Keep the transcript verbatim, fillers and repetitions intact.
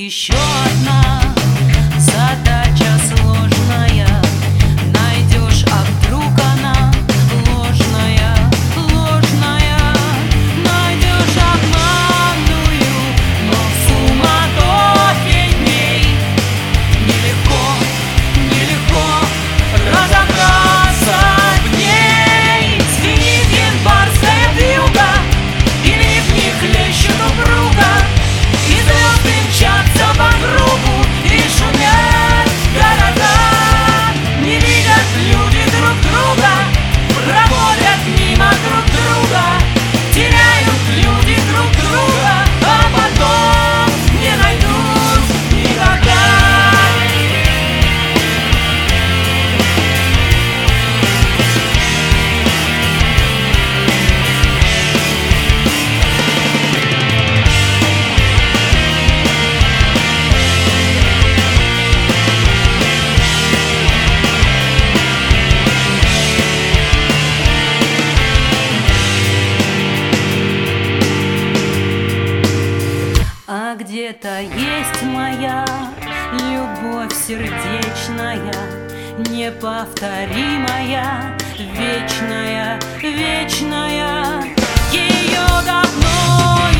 еще одна задача сложная. Найдешь, а вдруг она ложная, ложная. Найдешь обманную, но в суматохе дней нелегко, нелегко разобраться в ней. Звенит январская вьюга, и ливни хлещут упруга, и звезды мчатся по кругу, и шумят города. Не видят люди друг друга, проходят мимо друг друга, теряют люди друг друга, а потом не найдут никогда. А где-то есть моя любовь сердечная, неповторимая, вечная, вечная. Ее давно